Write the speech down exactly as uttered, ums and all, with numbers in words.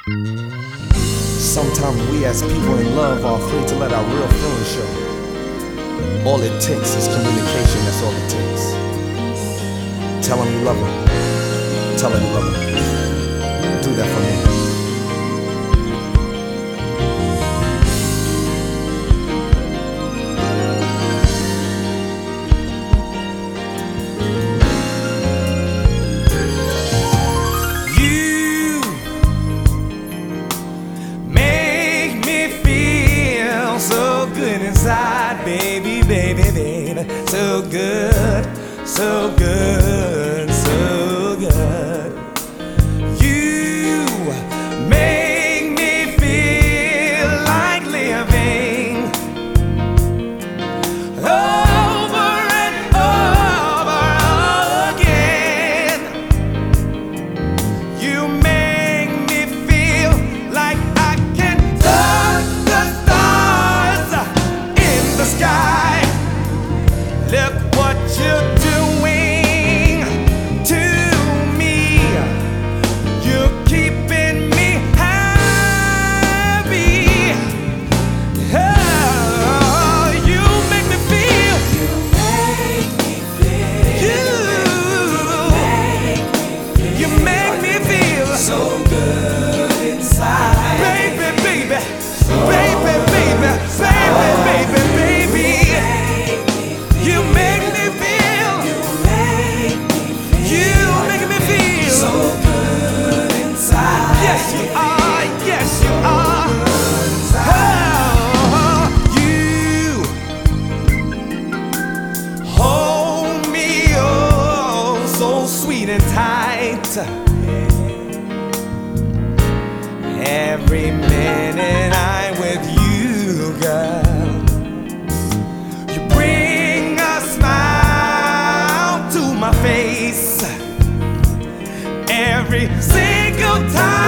Sometimes we as people in love are afraid to let our real feelings show. All it takes is communication, that's all it takes. Tell them you love them. Tell them you love them. Do that for me. Inside, baby, baby, baby, so good, so good, so good. You make me feel like living over and over again. You make me feel like I can touch the stars in the sky. Look what you're doing to me. You're keeping me happy. Oh, you make me feel. You make me feel. You, you make me feel so good inside. Baby, baby, baby, baby, baby, baby, baby. You make me feel. You make me feel so good inside. Yes, you are. Yes, you are. Oh, you hold me oh so sweet and tight. Every minute I'm with you, girl. You bring a smile to my face every single time.